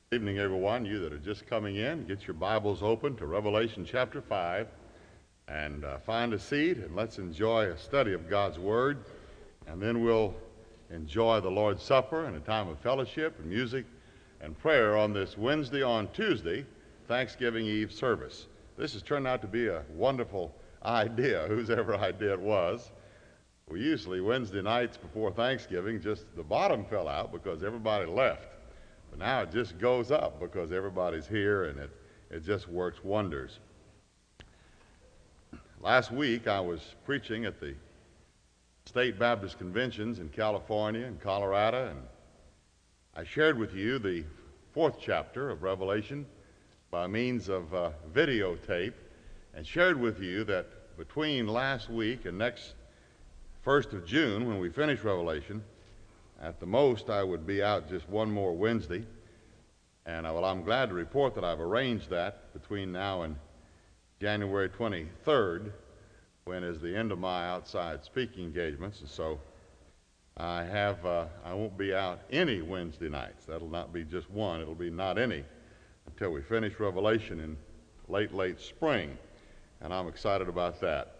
Good evening, everyone. You that are just coming in, get your Bibles open to Revelation chapter 5 and find a seat, and let's enjoy a study of God's Word. And then we'll enjoy the Lord's Supper and a time of fellowship and music and prayer on this Wednesday on Tuesday, Thanksgiving Eve service. This has turned out to be a wonderful idea, whose ever idea it was. We usually, Wednesday nights before Thanksgiving, just the bottom fell out because everybody left. But now it just goes up because everybody's here, and it just works wonders. Last week I was preaching at the State Baptist Conventions in California and Colorado, and I shared with you the 4th chapter of Revelation by means of videotape, and shared with you that between last week and next 1st of June, when we finish Revelation, at the most, I would be out just one more Wednesday, and I'm glad to report that I've arranged that between now and January 23rd, when is the end of my outside speaking engagements, and so I won't be out any Wednesday nights. That'll not be just one. It'll be not any until we finish Revelation in late spring, and I'm excited about that.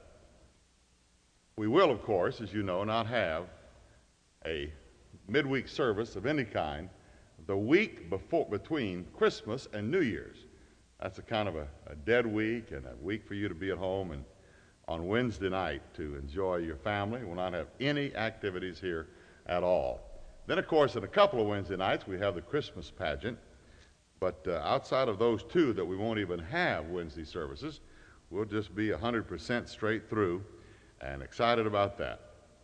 We will, of course, as you know, not have a midweek service of any kind the week between Christmas and New Year's. That's a kind of a dead week and a week for you to be at home and on Wednesday night to enjoy your family. We'll not have any activities here at all. Then, of course, in a couple of Wednesday nights, we have the Christmas pageant. But outside of those two that we won't even have Wednesday services, we'll just be 100% straight through, and excited about that.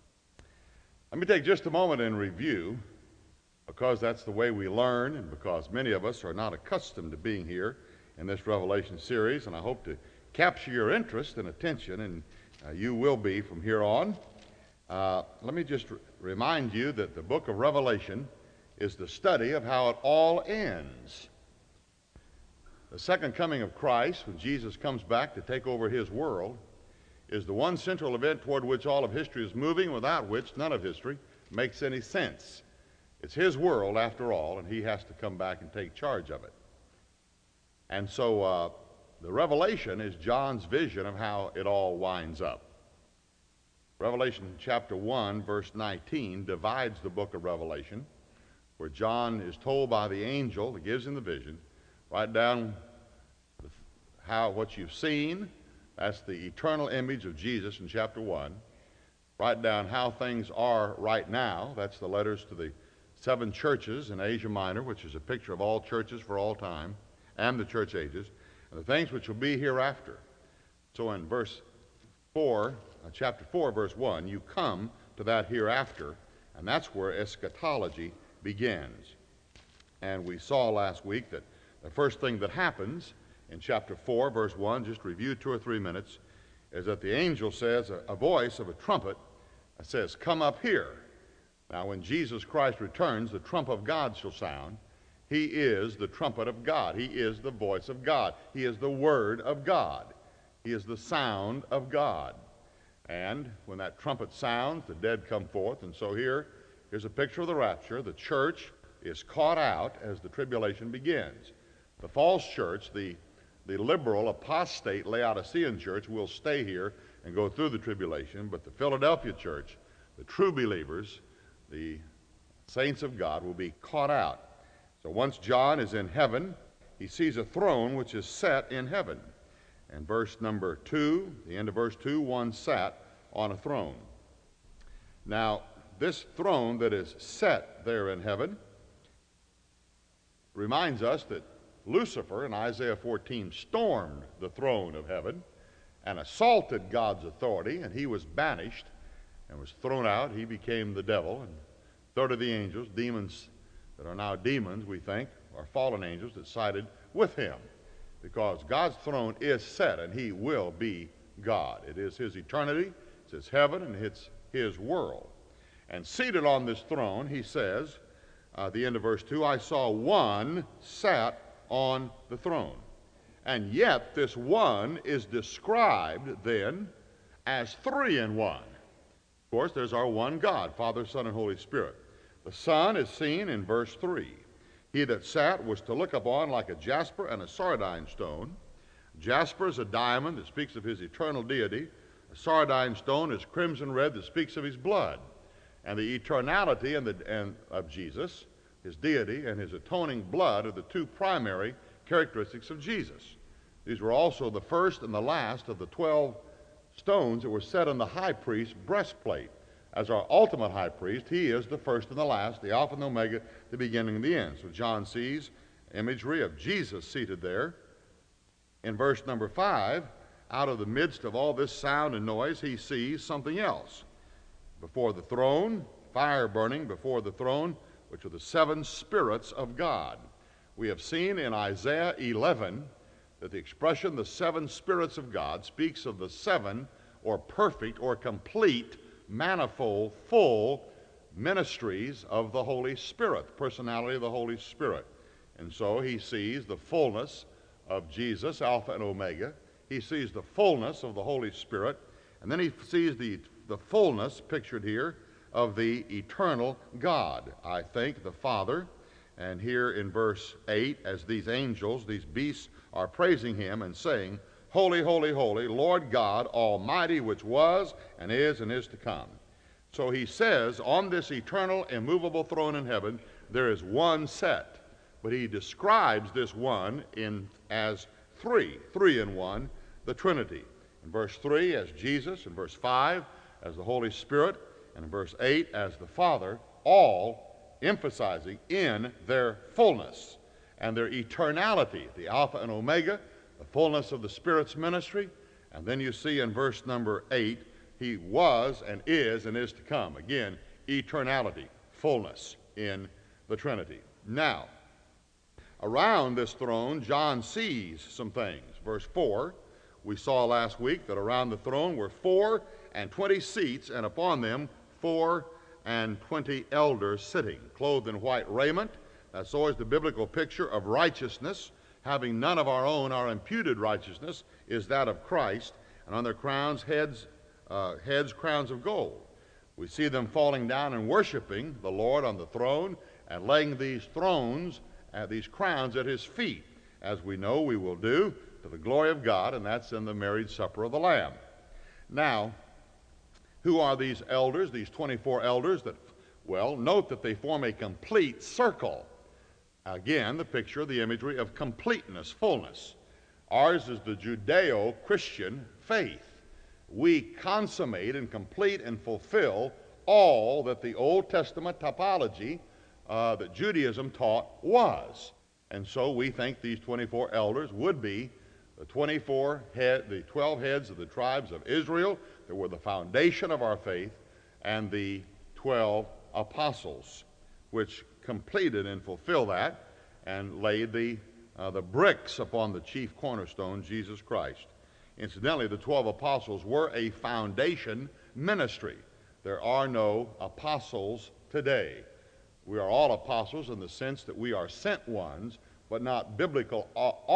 Let me take just a moment and review, because that's the way we learn, and because many of us are not accustomed to being here in this Revelation series, and I hope to capture your interest and attention, and you will be from here on. Let me just remind you that the book of Revelation is the study of how it all ends. The second coming of Christ, when Jesus comes back to take over his world, is the one central event toward which all of history is moving, without which none of history makes any sense. It's his world, after all, and he has to come back and take charge of it. And so the Revelation is John's vision of how it all winds up. Revelation chapter 1, verse 19, divides the book of Revelation, where John is told by the angel that gives him the vision, write down what you've seen. That's the eternal image of Jesus in chapter 1. Write down how things are right now. That's the letters to the 7 churches in Asia Minor, which is a picture of all churches for all time and the church ages, and the things which will be hereafter. So in chapter 4, verse 1, you come to that hereafter, and that's where eschatology begins. And we saw last week that the first thing that happens in chapter 4, verse 1, just review 2 or 3 minutes, is that the angel says, a voice of a trumpet says, come up here. Now, when Jesus Christ returns, the trump of God shall sound. He is the trumpet of God. He is the voice of God. He is the word of God. He is the sound of God. And when that trumpet sounds, the dead come forth. And so here's a picture of the rapture. The church is caught out as the tribulation begins. The false church, the liberal, apostate, Laodicean church will stay here and go through the tribulation, but the Philadelphia church, the true believers, the saints of God, will be caught out. So once John is in heaven, he sees a throne which is set in heaven. And verse number 2, the end of verse 2, one sat on a throne. Now, this throne that is set there in heaven reminds us that Lucifer in Isaiah 14 stormed the throne of heaven and assaulted God's authority, and he was banished and was thrown out. He became the devil, and a third of the angels, demons that are now demons, we think, are fallen angels that sided with him, because God's throne is set and he will be God. It is his eternity, it's his heaven, and it's his world. And seated on this throne, he says, the end of verse 2, I saw one sat on the throne. And yet this one is described then as 3 in 1. Of course, there's our one God, Father, Son, and Holy Spirit. The Son is seen in verse 3. He that sat was to look upon like a jasper and a sardine stone. Jasper is a diamond that speaks of his eternal deity. A sardine stone is crimson red that speaks of his blood. And the eternality of Jesus, his deity, and his atoning blood are the two primary characteristics of Jesus. These were also the first and the last of the 12 stones that were set on the high priest's breastplate. As our ultimate high priest, he is the first and the last, the Alpha and the Omega, the beginning and the end. So John sees imagery of Jesus seated there. In verse number 5, out of the midst of all this sound and noise, he sees something else. Before the throne, fire burning before the throne, which are the 7 spirits of God. We have seen in Isaiah 11 that the expression the 7 spirits of God speaks of the 7 or perfect or complete, manifold, full ministries of the Holy Spirit, the personality of the Holy Spirit. And so he sees the fullness of Jesus, Alpha and Omega. He sees the fullness of the Holy Spirit. And then he sees the fullness pictured here of the eternal God. I think the Father. And here in verse 8, as these angels, these beasts, are praising him and saying, Holy, holy, holy, Lord God Almighty, which was and is to come. So he says, on this eternal, immovable throne in heaven, there is one set. But he describes this one as three in one, the Trinity. In verse 3 as Jesus, in verse 5 as the Holy Spirit, and in verse 8 as the Father, all emphasizing in their fullness and their eternality, the Alpha and Omega, the fullness of the Spirit's ministry. And then you see in verse number 8, he was and is to come. Again, eternality, fullness in the Trinity. Now, around this throne, John sees some things. Verse 4, we saw last week that around the throne were 24 seats, and upon them 24 elders sitting, clothed in white raiment. That's always the biblical picture of righteousness. Having none of our own, our imputed righteousness is that of Christ, and on their crowns, heads crowns of gold. We see them falling down and worshiping the Lord on the throne and laying these crowns at his feet, as we know we will do to the glory of God, and that's in the marriage supper of the Lamb. Now, who are these elders, these 24 elders that, well, note that they form a complete circle. Again, the picture, the imagery of completeness, fullness. Ours is the Judeo-Christian faith. We consummate and complete and fulfill all that the Old Testament typology that Judaism taught was. And so we think these 24 elders would be the 12 heads of the tribes of Israel that were the foundation of our faith, and the 12 apostles, which completed and fulfilled that and laid the bricks upon the chief cornerstone, Jesus Christ. Incidentally, the 12 apostles were a foundation ministry. There are no apostles today. We are all apostles in the sense that we are sent ones, but not biblical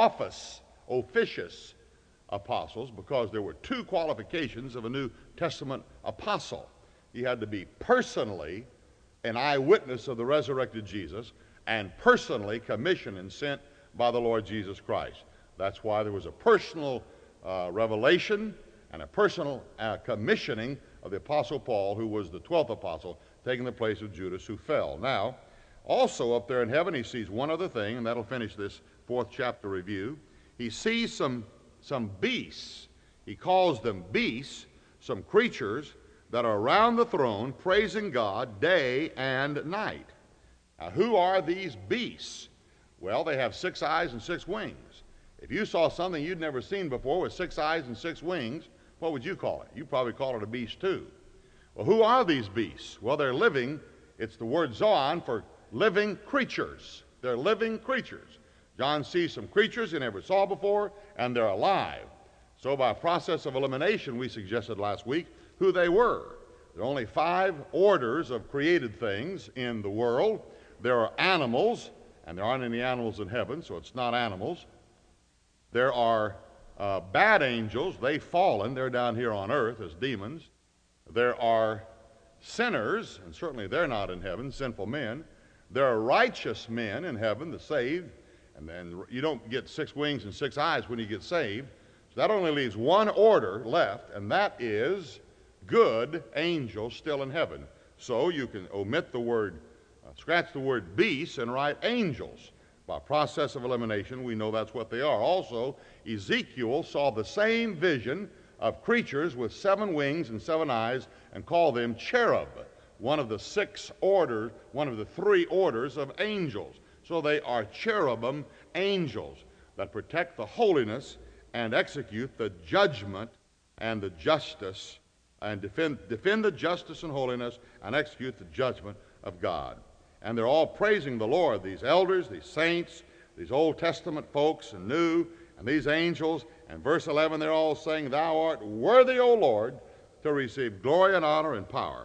officious apostles, because there were 2 qualifications of a New Testament apostle. He had to be personally an eyewitness of the resurrected Jesus and personally commissioned and sent by the Lord Jesus Christ. That's why there was a personal revelation and a personal commissioning of the Apostle Paul, who was the 12th apostle, taking the place of Judas, who fell. Now, also up there in heaven, he sees one other thing, and that'll finish this 4th chapter review. He sees some beasts. He calls them beasts, some creatures that are around the throne praising God day and night. Now, who are these beasts? Well, they have 6 eyes and 6 wings. If you saw something you'd never seen before with 6 eyes and 6 wings, what would you call it? You'd probably call it a beast too. Well, who are these beasts? Well, they're living. It's the word zoon for living creatures. They're living creatures. John sees some creatures he never saw before, and they're alive. So by process of elimination, we suggested last week who they were. There are only 5 orders of created things in the world. There are animals, and there aren't any animals in heaven, so it's not animals. There are bad angels. They've fallen. They're down here on earth as demons. There are sinners, and certainly they're not in heaven, sinful men. There are righteous men in heaven, the saved, and then you don't get 6 wings and 6 eyes when you get saved. So that only leaves one order left, and that is good angels still in heaven. So you can omit the word, scratch the word beasts and write angels. By process of elimination, we know that's what they are. Also, Ezekiel saw the same vision of creatures with 7 wings and 7 eyes and called them cherub, one of the 6 orders, one of the 3 orders of angels. So they are cherubim angels that protect the holiness and execute the judgment and the justice and defend the justice and holiness and execute the judgment of God. And they're all praising the Lord, these elders, these saints, these Old Testament folks and new, and these angels. And verse 11, they're all saying, Thou art worthy, O Lord, to receive glory and honor and power.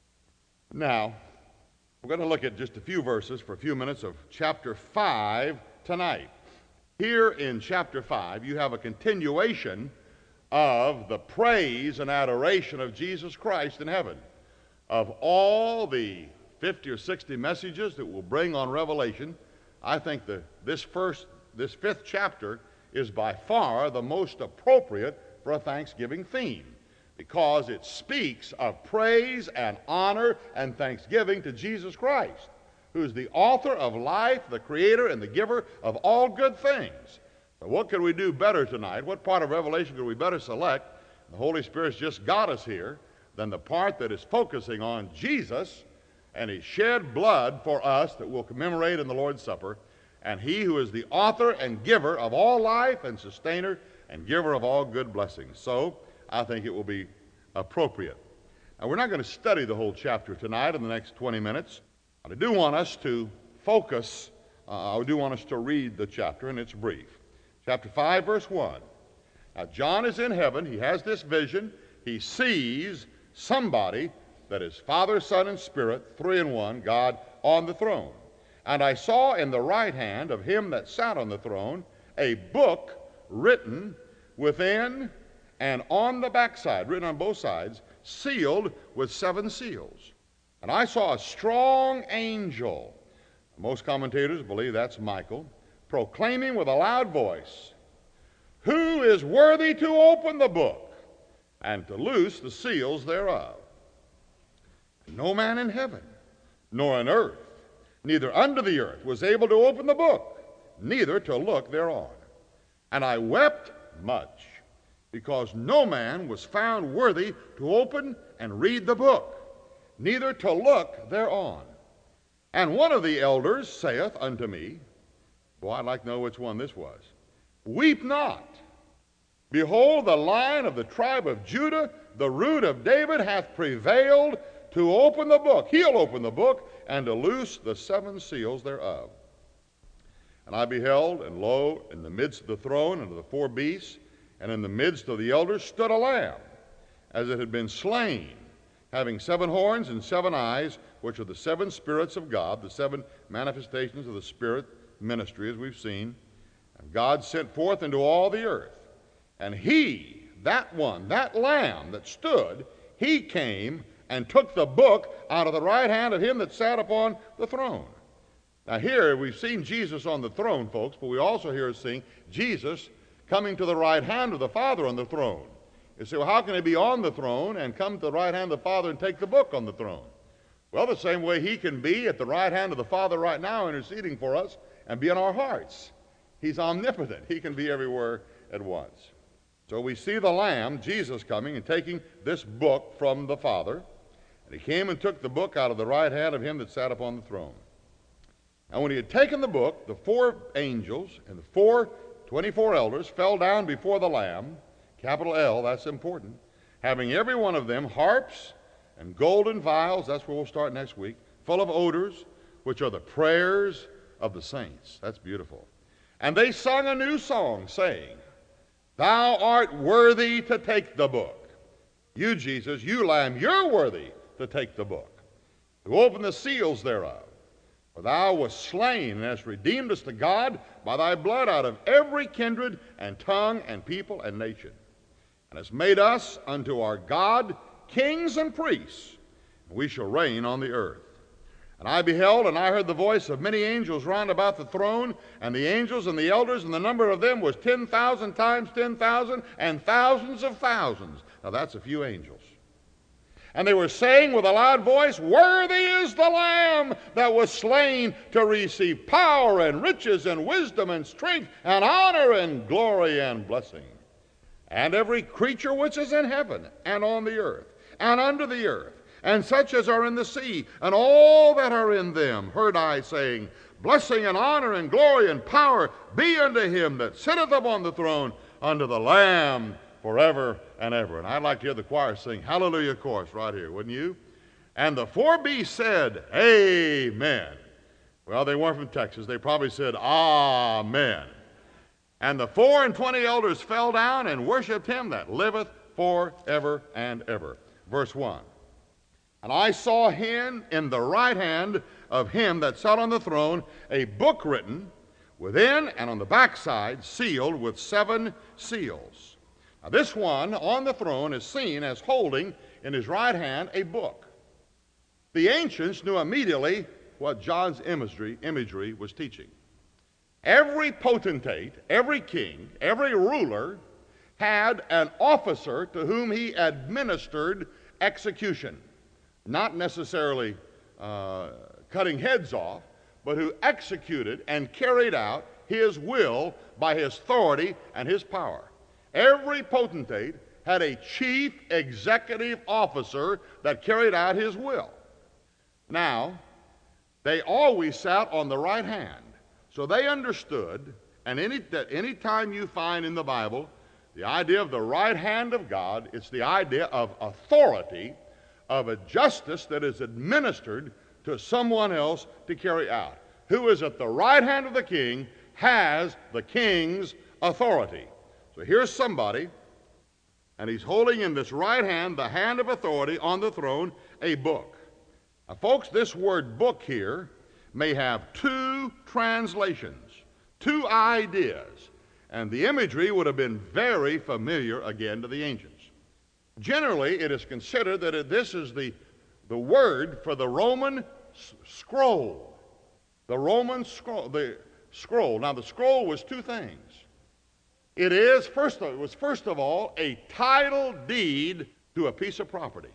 Now, we're going to look at just a few verses for a few minutes of chapter 5 tonight. Here in chapter 5, you have a continuation of the praise and adoration of Jesus Christ in heaven. Of all the 50 or 60 messages that we'll bring on Revelation, I think this 5th chapter is by far the most appropriate for a Thanksgiving theme, because it speaks of praise and honor and thanksgiving to Jesus Christ, who is the author of life, the creator and the giver of all good things. So what could we do better tonight? What part of Revelation could we better select? The Holy Spirit's just got us here than the part that is focusing on Jesus and His shed blood for us that we'll commemorate in the Lord's Supper, and He who is the author and giver of all life and sustainer and giver of all good blessings. So I think it will be appropriate. Now, we're not going to study the whole chapter tonight in the next 20 minutes. But I do want us to focus, I do want us to read the chapter, and it's brief. Chapter 5, verse 1. Now, John is in heaven. He has this vision. He sees somebody that is Father, Son, and Spirit, 3 in 1, God, on the throne. And I saw in the right hand of him that sat on the throne a book written within and on the backside, written on both sides, sealed with 7 seals. And I saw a strong angel, most commentators believe that's Michael, proclaiming with a loud voice, Who is worthy to open the book and to loose the seals thereof? No man in heaven, nor on earth, neither under the earth, was able to open the book, neither to look thereon. And I wept much, because no man was found worthy to open and read the book, neither to look thereon. And one of the elders saith unto me, boy, I'd like to know which one this was, Weep not. Behold, the Lion of the tribe of Judah, the root of David, hath prevailed to open the book. He'll open the book, and to loose the 7 seals thereof. And I beheld, and lo, in the midst of the throne and of the 4 beasts, and in the midst of the elders stood a lamb, as it had been slain, having 7 horns and 7 eyes, which are the 7 spirits of God, the 7 manifestations of the Spirit ministry, as we've seen. And God sent forth into all the earth. And he, that one, that lamb that stood, he came and took the book out of the right hand of him that sat upon the throne. Now here we've seen Jesus on the throne, folks, but we also here seeing Jesus coming to the right hand of the Father on the throne. You say, well, how can he be on the throne and come to the right hand of the Father and take the book on the throne? Well, the same way he can be at the right hand of the Father right now interceding for us and be in our hearts. He's omnipotent. He can be everywhere at once. So we see the Lamb, Jesus, coming and taking this book from the Father. And he came and took the book out of the right hand of him that sat upon the throne. And when he had taken the book, the 4 angels and the 24 elders fell down before the Lamb, capital L, that's important, having every one of them harps and golden vials, that's where we'll start next week, full of odors, which are the prayers of the saints. That's beautiful. And they sung a new song, saying, Thou art worthy to take the book. You, Jesus, you Lamb, you're worthy to take the book, to open the seals thereof. For thou wast slain, and hast redeemed us to God by thy blood out of every kindred and tongue and people and nation, and hast made us unto our God kings and priests, and we shall reign on the earth. And I beheld, and I heard the voice of many angels round about the throne, and the angels and the elders, and the number of them was 10,000 times 10,000, and thousands of thousands. Now that's a few angels. And they were saying with a loud voice, Worthy is the Lamb that was slain to receive power and riches and wisdom and strength and honor and glory and blessing. And every creature which is in heaven and on the earth and under the earth, and such as are in the sea, and all that are in them, heard I saying, Blessing and honor and glory and power be unto him that sitteth upon the throne, unto the Lamb forever and ever. And I'd like to hear the choir sing Hallelujah chorus right here, wouldn't you? And the four beasts said, Amen. Well, they weren't from Texas. They probably said, Amen. And the 24 elders fell down and worshipped him that liveth forever and ever. Verse 1. And I saw in the right hand of him that sat on the throne a book written, within and on the backside sealed with 7 seals. Now this one on the throne is seen as holding in his right hand a book. The ancients knew immediately what John's imagery was teaching. Every potentate, every king, every ruler had an officer to whom he administered execution. Not necessarily cutting heads off, but who executed and carried out his will by his authority and his power. Every potentate had a chief executive officer that carried out his will. Now, they always sat on the right hand, so they understood, and any time you find in the Bible the idea of the right hand of God, it's the idea of authority, of a justice that is administered to someone else to carry out. Who is at the right hand of the king has the king's authority. So here's somebody, and he's holding in this right hand, the hand of authority on the throne, a book. Now, folks, this word book here may have 2 translations, 2 ideas, and the imagery would have been very familiar again to the ancients. Generally, it is considered that this is the word for the Roman scroll. The Roman scroll. Now, the scroll was 2 things. It was first of all a title deed to a piece of property.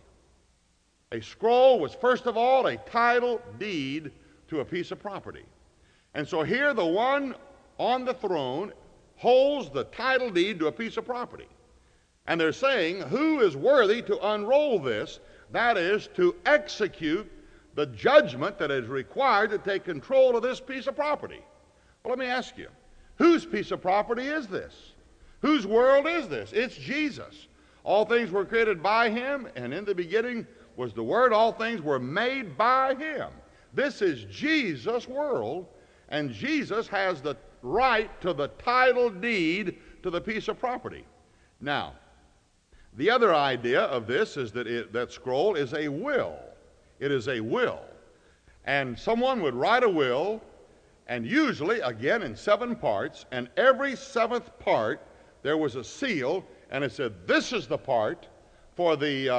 A scroll was first of all a title deed to a piece of property. And so here the one on the throne holds the title deed to a piece of property. And they're saying, who is worthy to unroll this? That is, to execute the judgment that is required to take control of this piece of property. Well, let me ask you, whose piece of property is this? Whose world is this? It's Jesus. All things were created by him, and in the beginning was the Word. All things were made by him. This is Jesus' world, and Jesus has the right to the title deed to the piece of property. Now, the other idea of this is that that scroll is a will. It is a will. And someone would write a will, and usually, again, in 7 parts, and every 7th part there was a seal, and it said, this is the part for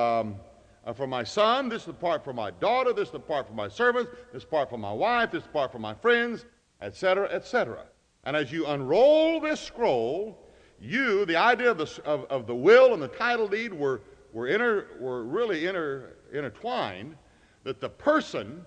for my son, this is the part for my daughter, this is the part for my servants, this part for my wife, this part for my friends, etc., etc. And as you unroll this scroll, the idea of the will and the title deed were really intertwined, that the person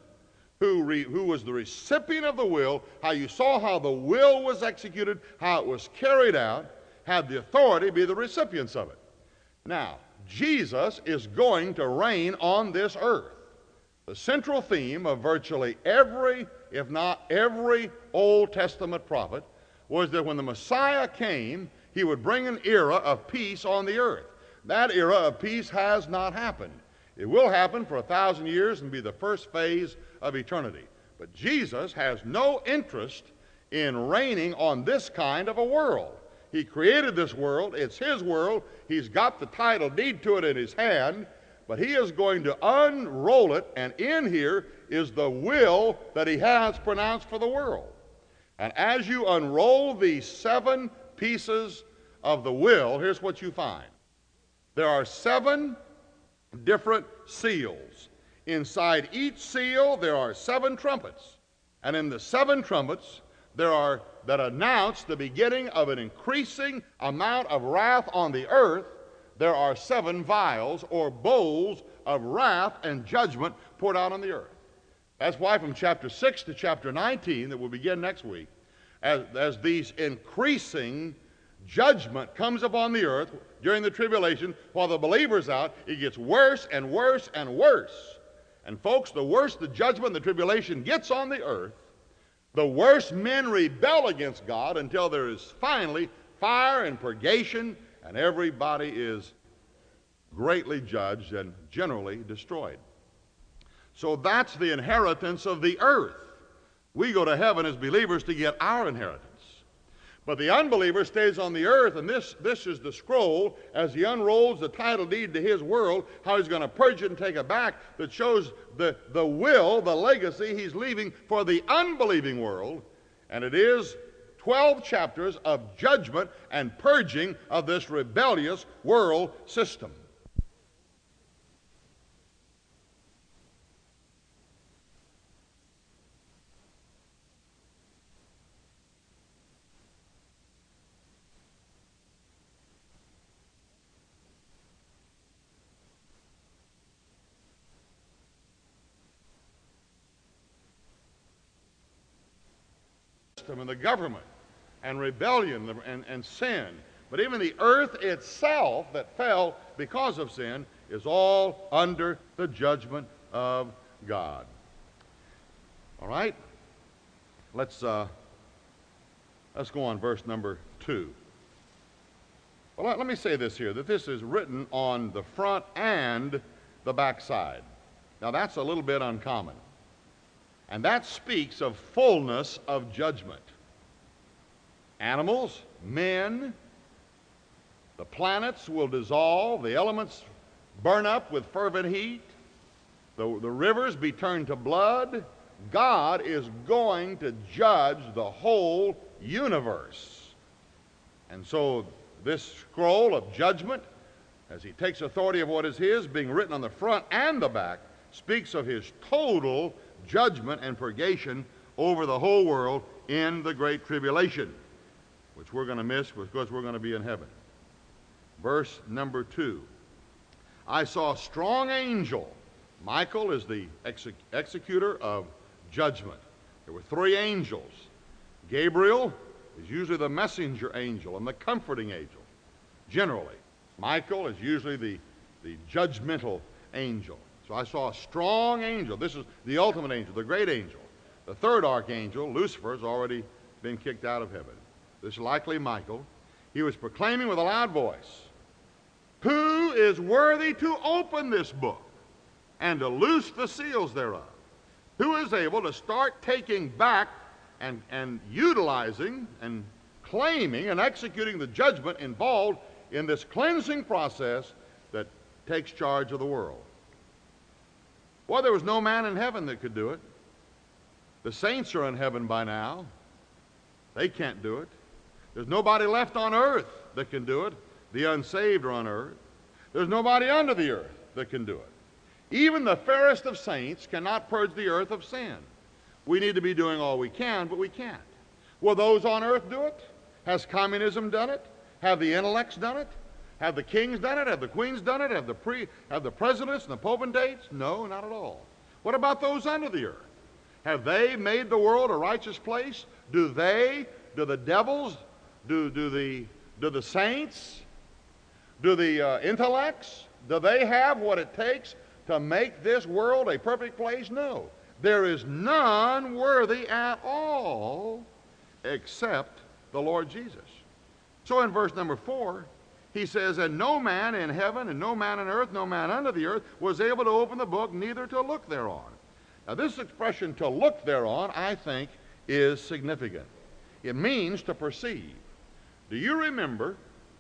who was the recipient of the will, how you saw how the will was executed, how it was carried out, had the authority to be the recipients of it. Now, Jesus is going to reign on this earth. The central theme of virtually every, if not every, Old Testament prophet was that when the Messiah came, he would bring an era of peace on the earth. That era of peace has not happened. It will happen for 1,000 years and be the first phase of eternity. But Jesus has no interest in reigning on this kind of a world. He created this world. It's his world. He's got the title deed to it in his hand, but he is going to unroll it, and in here is the will that he has pronounced for the world. And as you unroll these 7 pieces of the will, here's what you find. There are 7 different seals. Inside each seal there are 7 trumpets. And in the 7 trumpets that announce the beginning of an increasing amount of wrath on the earth, there are 7 vials or bowls of wrath and judgment poured out on the earth. That's why from chapter 6 to chapter 19, that will begin next week, as these increasing judgment comes upon the earth during the tribulation, while the believer's out, it gets worse and worse and worse. And folks, the worse the judgment and the tribulation gets on the earth, the worse men rebel against God until there is finally fire and purgation, and everybody is greatly judged and generally destroyed. So that's the inheritance of the earth. We go to heaven as believers to get our inheritance. But the unbeliever stays on the earth, and this is the scroll as he unrolls the title deed to his world, how he's going to purge it and take it back, that shows the will, the legacy he's leaving for the unbelieving world. And it is 12 chapters of judgment and purging of this rebellious world system. And the government and rebellion and sin. But even the earth itself that fell because of sin is all under the judgment of God. All right? Let's go on verse number 2. Well, let me say this here, that this is written on the front and the back side. Now that's a little bit uncommon. And that speaks of fullness of judgment. Animals, men, the planets will dissolve, the elements burn up with fervent heat, the rivers be turned to blood. God is going to judge the whole universe. And so this scroll of judgment, as he takes authority of what is his, being written on the front and the back, speaks of his total judgment and purgation over the whole world in the Great Tribulation, which we're going to miss because we're going to be in heaven. Verse number 2. I saw a strong angel. Michael is the executor of judgment. There were 3 angels. Gabriel is usually the messenger angel and the comforting angel, generally. Michael is usually the judgmental angel. So I saw a strong angel. This is the ultimate angel, the great angel. The 3rd archangel, Lucifer, has already been kicked out of heaven. This is likely Michael. He was proclaiming with a loud voice, "Who is worthy to open this book and to loose the seals thereof? Who is able to start taking back and utilizing and claiming and executing the judgment involved in this cleansing process that takes charge of the world?" Well, there was no man in heaven that could do it. The saints are in heaven by now. They can't do it. There's nobody left on earth that can do it. The unsaved are on earth. There's nobody under the earth that can do it. Even the fairest of saints cannot purge the earth of sin. We need to be doing all we can, but we can't. Will those on earth do it? Has communism done it? Have the intellects done it? Have the kings done it? Have the queens done it? Have the presidents and the potentates? No, not at all. What about those under the earth? Have they made the world a righteous place? Do the devils, do the saints, do the intellects, do they have what it takes to make this world a perfect place? No. There is none worthy at all except the Lord Jesus. So in verse number 4, he says, "And no man in heaven, and no man on earth, no man under the earth, was able to open the book, neither to look thereon." Now this expression, "to look thereon," I think is significant. It means to perceive. Do you remember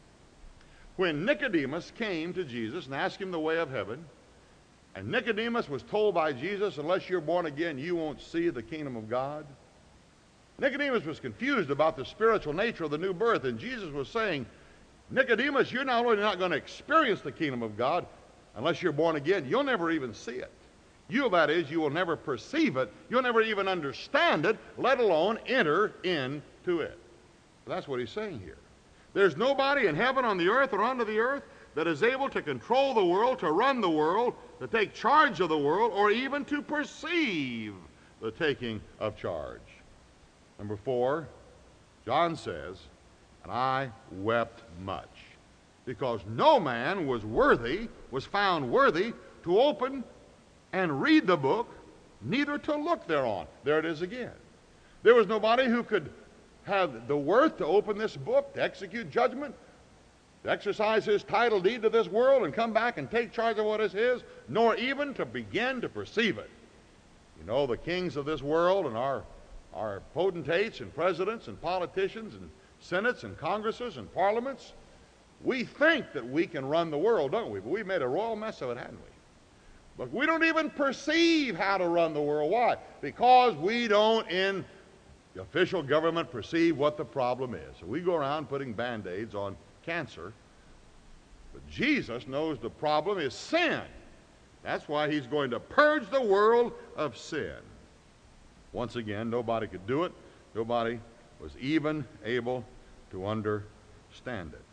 when Nicodemus came to Jesus and asked him the way of heaven, and Nicodemus was told by Jesus, "Unless you're born again, you won't see the kingdom of God"? Nicodemus was confused about the spiritual nature of the new birth, and Jesus was saying, "Nicodemus, you're not only not going to experience the kingdom of God unless you're born again, you'll never even see it. That is, you will never perceive it. You'll never even understand it, let alone enter into it. That's what he's saying here. There's nobody in heaven, on the earth, or under the earth that is able to control the world, to run the world, to take charge of the world, or even to perceive the taking of charge. Number 4, John says, and I wept much, because no man was found worthy to open and read the book, neither to look thereon. There it is again. There was nobody who could have the worth to open this book, to execute judgment, to exercise his title deed to this world and come back and take charge of what is his, nor even to begin to perceive it. You know, the kings of this world and our potentates and presidents and politicians and senates and congresses and parliaments, we think that we can run the world, don't we? But we've made a royal mess of it, haven't we? But we don't even perceive how to run the world. Why? Because we don't, in the official government, perceive what the problem is. So we go around putting Band-Aids on cancer. But Jesus knows the problem is sin. That's why he's going to purge the world of sin. Once again, nobody could do it. Nobody was even able to understand it.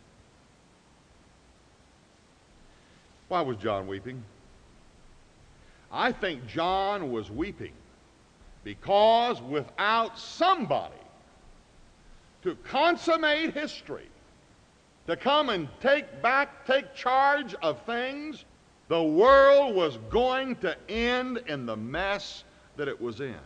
Why was John weeping? I think John was weeping because without somebody to consummate history, to come and take charge of things, the world was going to end in the mess that it was in.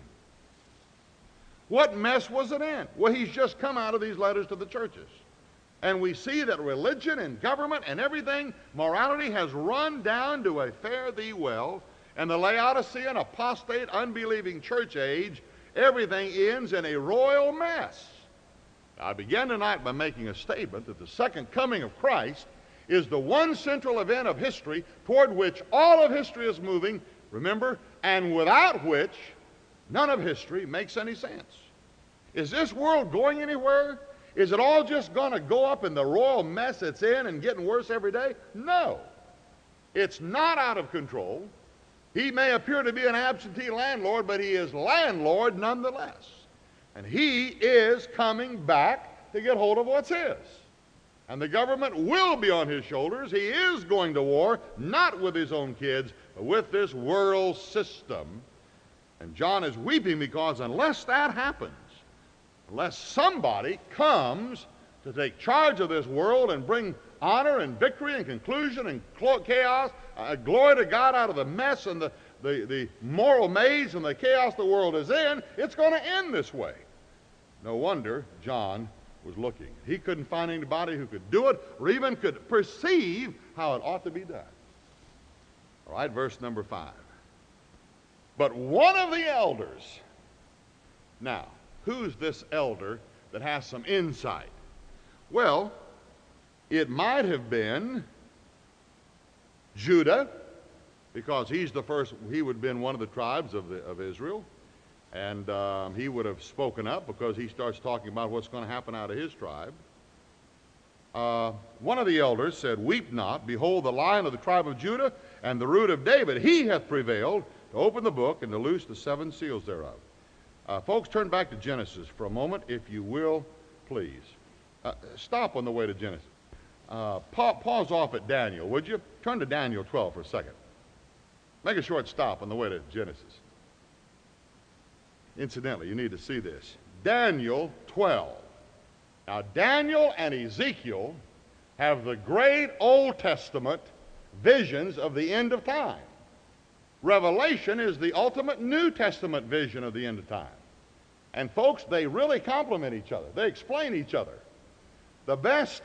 What mess was it in? Well, he's just come out of these letters to the churches. And we see that religion and government and everything, morality has run down to a fare thee well, and the Laodicean, apostate, unbelieving church age, everything ends in a royal mess. I began tonight by making a statement that the second coming of Christ is the one central event of history toward which all of history is moving, remember, and without which none of history makes any sense. Is this world going anywhere? Is it all just going to go up in the royal mess it's in and getting worse every day? No. It's not out of control. He may appear to be an absentee landlord, but he is landlord nonetheless. And he is coming back to get hold of what's his. And the government will be on his shoulders. He is going to war, not with his own kids, but with this world system. And John is weeping because unless that happens, unless somebody comes to take charge of this world and bring honor and victory and conclusion and chaos, glory to God out of the mess and the moral maze and the chaos the world is in, it's going to end this way. No wonder John was looking. He couldn't find anybody who could do it or even could perceive how it ought to be done. All right, verse number 5. But one of the elders. Now, who's this elder that has some insight? Well, it might have been Judah, because he's the first, he would have been one of the tribes of Israel. And he would have spoken up because he starts talking about what's going to happen out of his tribe. One of the elders said, "Weep not, behold, the Lion of the tribe of Judah and the Root of David, he hath prevailed to open the book and to loose the 7 seals thereof." Folks, turn back to Genesis for a moment, if you will, please. Stop on the way to Genesis. Pause off at Daniel, would you? Turn to Daniel 12 for a second. Make a short stop on the way to Genesis. Incidentally, you need to see this. Daniel 12. Now, Daniel and Ezekiel have the great Old Testament visions of the end of time. Revelation is the ultimate New Testament vision of the end of time. And folks, they really complement each other. They explain each other. The best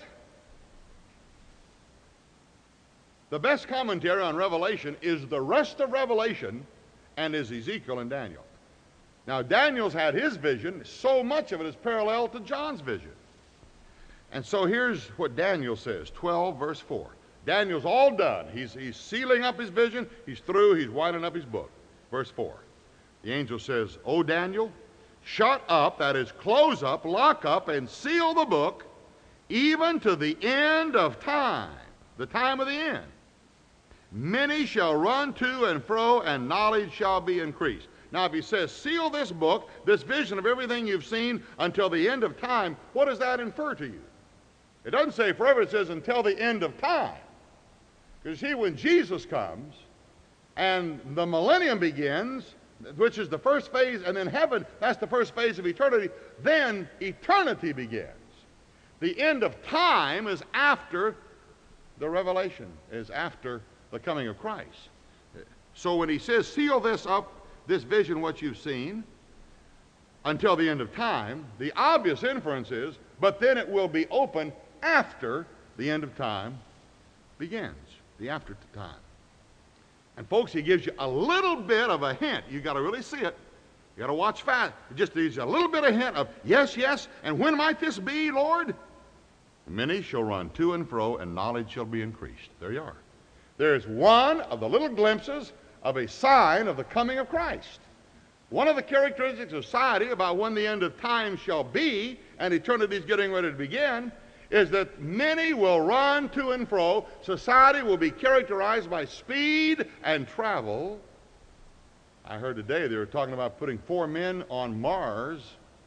commentary on Revelation is the rest of Revelation and is Ezekiel and Daniel. Now, Daniel's had his vision. So much of it is parallel to John's vision. And so here's what Daniel says, 12 verse 4. Daniel's all done. He's sealing up his vision. He's through. He's winding up his book. Verse 4. The angel says, "O Daniel, shut up," that is, close up, lock up, and seal the book, even to the end of time, the time of the end. Many shall run to and fro, and knowledge shall be increased. Now, if he says, seal this book, this vision of everything you've seen until the end of time, what does that infer to you? It doesn't say forever, it says until the end of time. Because see, when Jesus comes and the millennium begins, which is the first phase, and then heaven, that's the first phase of eternity, then eternity begins. The end of time is after the revelation, is after the coming of Christ. So when he says, seal this up, this vision, what you've seen, until the end of time, the obvious inference is, but then it will be open after the end of time begins, the after time. And folks, he gives you a little bit of a hint. You've got to really see it. You've got to watch fast. It just gives you a little bit of hint of, yes, yes, and when might this be, Lord? Many shall run to and fro, and knowledge shall be increased. There you are. There is one of the little glimpses of a sign of the coming of Christ. One of the characteristics of society about when the end of time shall be, and eternity is getting ready to begin, is that many will run to and fro. Society will be characterized by speed and travel. I heard today they were talking about putting 4 men on Mars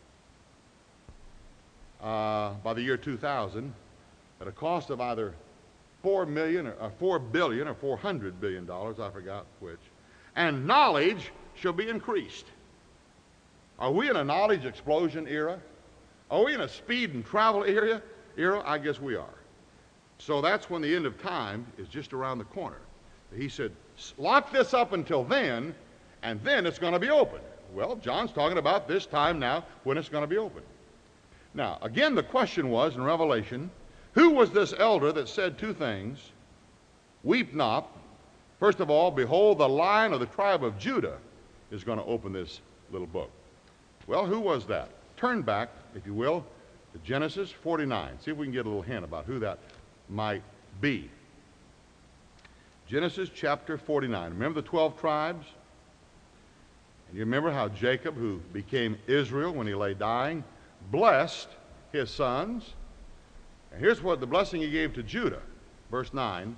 by the year 2000 at a cost of either $4 billion or $400 billion, I forgot which. And knowledge shall be increased. Are we in a knowledge explosion era? Are we in a speed and travel era? I guess we are. So that's when the end of time is just around the corner. He said, lock this up until then, and then it's going to be open. Well, John's talking about this time now when it's going to be open. Now, again, the question was in Revelation, who was this elder that said 2 things? Weep not. First of all, behold, the Lion of the tribe of Judah is going to open this little book. Well, who was that? Turn back, if you will, to Genesis 49. See if we can get a little hint about who that might be. Genesis chapter 49. Remember the 12 tribes? And you remember how Jacob, who became Israel when he lay dying, blessed his sons. And here's what the blessing he gave to Judah. Verse 9.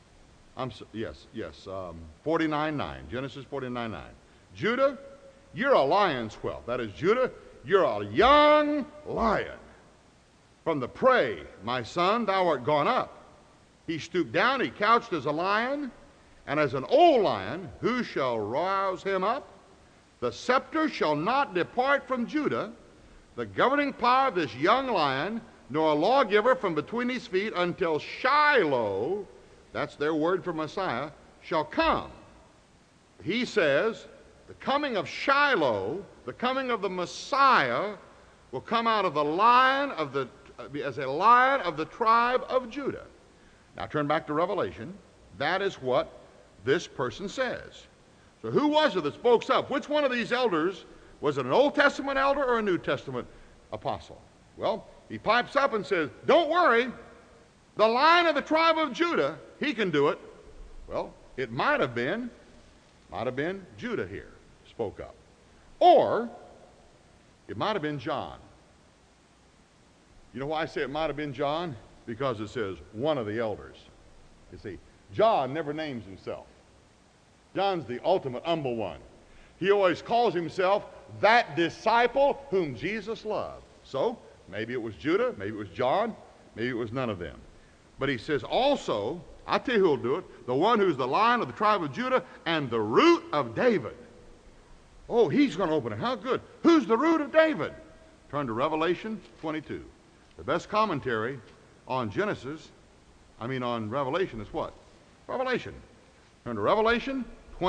49:9. Genesis 49:9. Judah, you're a lion's whelp. That is, Judah, you're a young lion. From the prey, my son, thou art gone up. He stooped down, he couched as a lion, and as an old lion, who shall rouse him up? The scepter shall not depart from Judah, the governing power of this young lion, nor a lawgiver from between his feet, until Shiloh, that's their word for Messiah, shall come. He says, the coming of Shiloh, the coming of the Messiah, will come out of the lion of the, as a lion of the tribe of Judah. Now turn back to Revelation. That is what this person says. So who was it that spoke up? Which one of these elders, was it an Old Testament elder or a New Testament apostle? Well, he pipes up and says, don't worry, the Lion of the tribe of Judah, he can do it. Well, it might have been Judah here spoke up. Or it might have been John. You know why I say it might have been John? Because it says one of the elders. You see, John never names himself. John's the ultimate humble one. He always calls himself that disciple whom Jesus loved. So, maybe it was Judah, maybe it was John, maybe it was none of them. But he says also, I'll tell you who will do it, the one who's the Lion of the tribe of Judah and the root of David. Oh, he's going to open it. How good. Who's the root of David? Turn to Revelation 22. The best commentary on on Revelation is what? Revelation. Turn to Revelation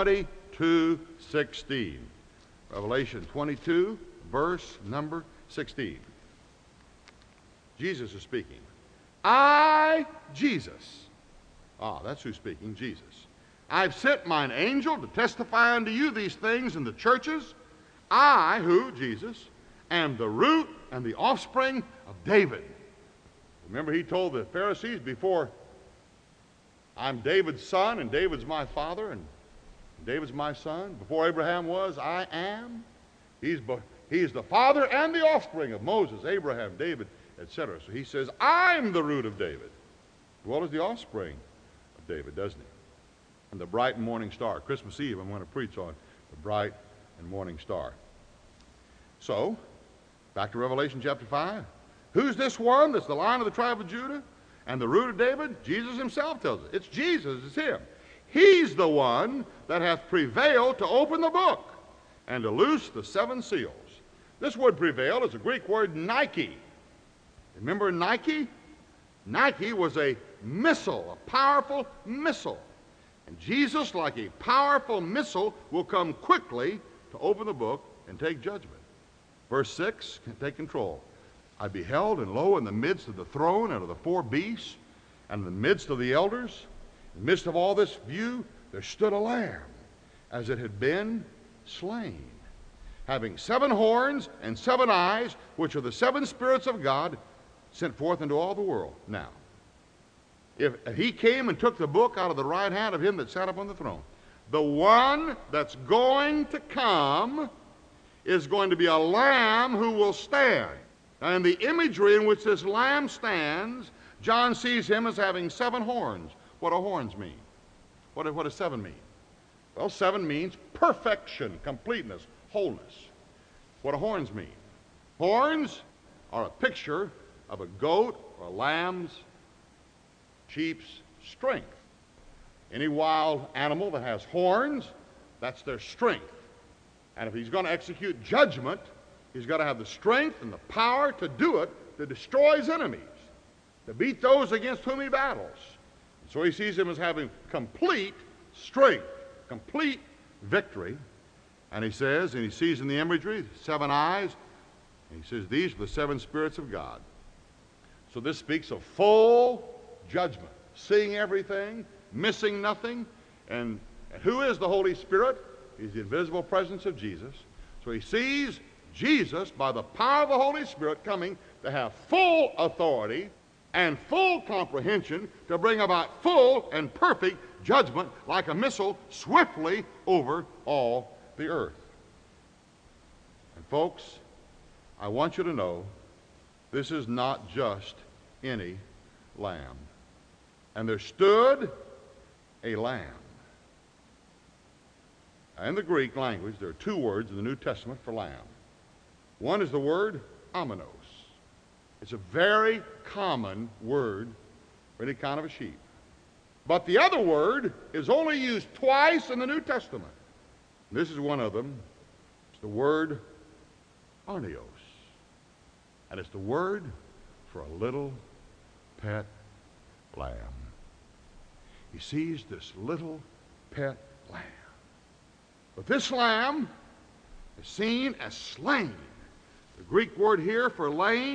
22:16. Revelation 22, verse number 16. Jesus is speaking. I, Jesus. That's who's speaking, Jesus. I've sent mine angel to testify unto you these things in the churches. I, who, Jesus, am the root and the offspring of David. Remember, he told the Pharisees before, I'm David's son and David's my father and David's my son. Before Abraham was, I am. He's the father and the offspring of Moses, Abraham, David, etc. So he says, I'm the root of David. Well, as the offspring of David, doesn't he? and the bright and morning star. Christmas Eve, I'm going to preach on the bright and morning star. So, back to Revelation chapter 5. Who's this one that's the Lion of the tribe of Judah and the root of David? Jesus himself tells us. It's Jesus, it's him. He's the one that hath prevailed to open the book and to loose the seven seals. This word prevail is a Greek word Nike. Remember Nike? Nike was a missile, a powerful missile. And Jesus, like a powerful missile, will come quickly to open the book and take judgment. Verse 6, take control. I beheld, and lo, in the midst of the throne and of the four beasts, and in the midst of the elders, in the midst of all this view, there stood a lamb, as it had been slain, having 7 horns and 7 eyes, which are the 7 spirits of God, sent forth into all the world. Now, if he came and took the book out of the right hand of him that sat upon the throne, the one that's going to come is going to be a lamb who will stand. And the imagery in which this lamb stands, John sees him as having 7 horns. What do horns mean? What does 7 mean? Well, 7 means perfection, completeness, wholeness. What do horns mean? Horns are a picture of a goat or a lamb's, sheep's strength. Any wild animal that has horns, that's their strength. And if he's going to execute judgment, he's got to have the strength and the power to do it, to destroy his enemies, to beat those against whom he battles. And so he sees him as having complete strength, complete victory. And he says, and he sees in the imagery 7 eyes, and he says, these are the 7 spirits of God. So this speaks of full judgment, seeing everything, missing nothing. And who is the Holy Spirit? He's the invisible presence of Jesus. So he sees Jesus, by the power of the Holy Spirit, coming to have full authority and full comprehension to bring about full and perfect judgment like a missile swiftly over all the earth. And folks, I want you to know this is not just any lamb. And there stood a lamb. In the Greek language, there are 2 words in the New Testament for lamb. One is the word omenos. It's a very common word for any kind of a sheep. But the other word is only used twice in the New Testament. This is one of them. It's the word arnios. And it's the word for a little pet lamb. He sees this little pet lamb. But this lamb is seen as slain. The Greek word here for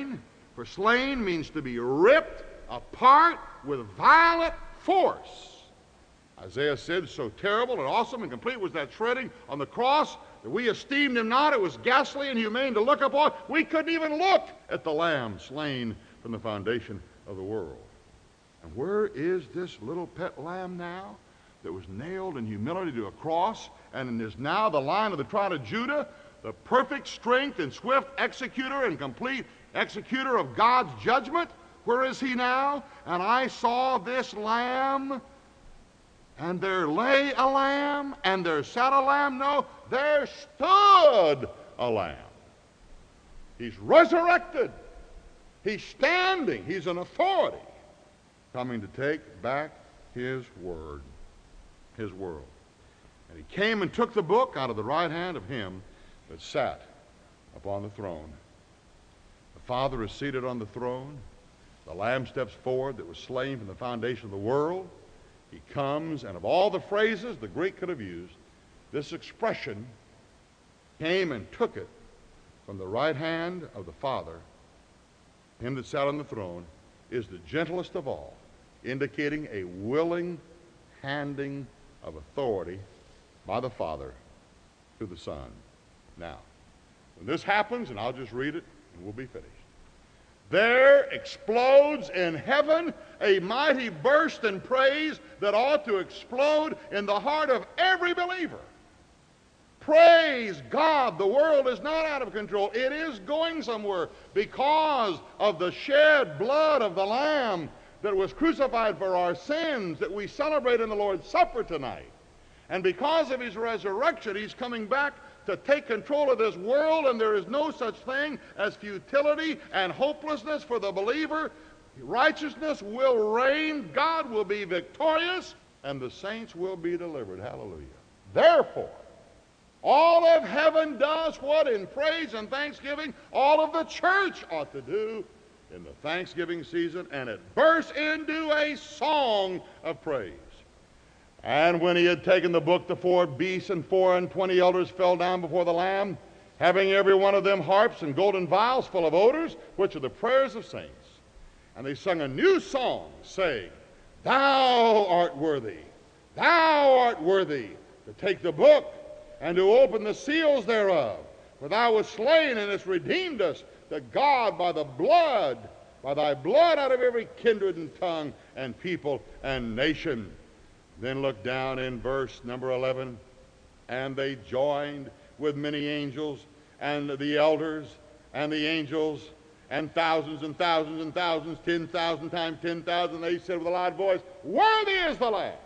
slain means to be ripped apart with violent force. Isaiah said, so terrible and awesome and complete was that shredding on the cross that we esteemed him not. It was ghastly and humane to look upon. We couldn't even look at the lamb slain from the foundation of the world. And where is this little pet lamb now that was nailed in humility to a cross and is now the Lion of the tribe of Judah, the perfect strength and swift executor and complete executor of God's judgment? Where is he now? And I saw this lamb, and there lay a lamb, and there sat a lamb. No, there stood a lamb. He's resurrected. He's standing. He's an authority coming to take back his word, his world. And he came and took the book out of the right hand of him that sat upon the throne. The Father is seated on the throne. The Lamb steps forward that was slain from the foundation of the world. He comes, and of all the phrases the Greek could have used, this expression came and took it from the right hand of the Father. Him that sat on the throne is the gentlest of all, indicating a willing handing of authority by the Father to the Son. Now, when this happens, and I'll just read it and we'll be finished, there explodes in heaven a mighty burst in praise that ought to explode in the heart of every believer. Praise God, the world is not out of control. It is going somewhere because of the shed blood of the Lamb that was crucified for our sins, that we celebrate in the Lord's Supper tonight. And because of his resurrection, he's coming back to take control of this world, and there is no such thing as futility and hopelessness for the believer. Righteousness will reign, God will be victorious, and the saints will be delivered. Hallelujah. Therefore, all of heaven does what in praise and thanksgiving all of the church ought to do in the Thanksgiving season, and it bursts into a song of praise. And when he had taken the book, the 4 beasts and 24 elders fell down before the Lamb, having every one of them harps and golden vials full of odors, which are the prayers of saints. And they sung a new song, saying, Thou art worthy, thou art worthy to take the book and to open the seals thereof. For thou wast slain and hast redeemed us to God by thy blood out of every kindred and tongue and people and nation. Then look down in verse number 11. And they joined with many angels and the elders and the angels and thousands and thousands and thousands, 10,000 times 10,000. They said with a loud voice, Worthy is the Lamb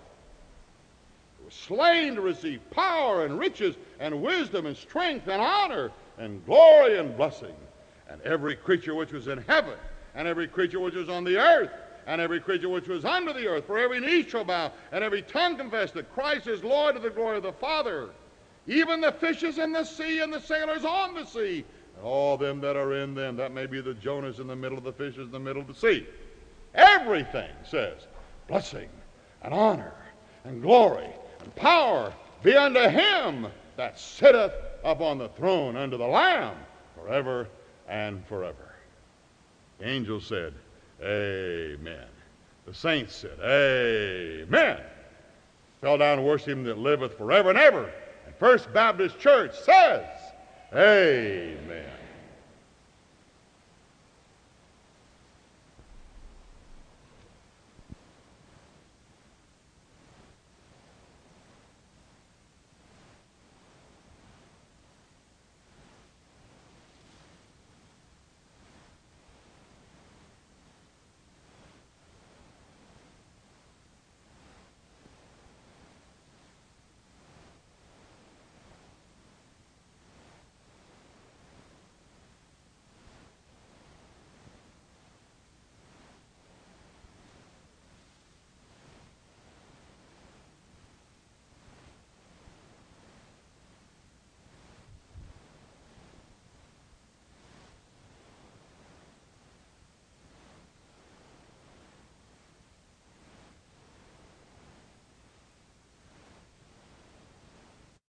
who was slain to receive power and riches and wisdom and strength and honor and glory and blessing. And every creature which was in heaven and every creature which was on the earth and every creature which was under the earth, for every knee shall bow, and every tongue confess that Christ is Lord, to the glory of the Father. Even the fishes in the sea and the sailors on the sea, and all them that are in them. That may be the Jonahs in the middle of the fishes in the middle of the sea. Everything says, blessing and honor and glory and power be unto him that sitteth upon the throne, unto the Lamb, forever and forever. The angels said, Amen. The saints said, Amen. Fell down and worshiped him that liveth forever and ever. And First Baptist Church says, Amen.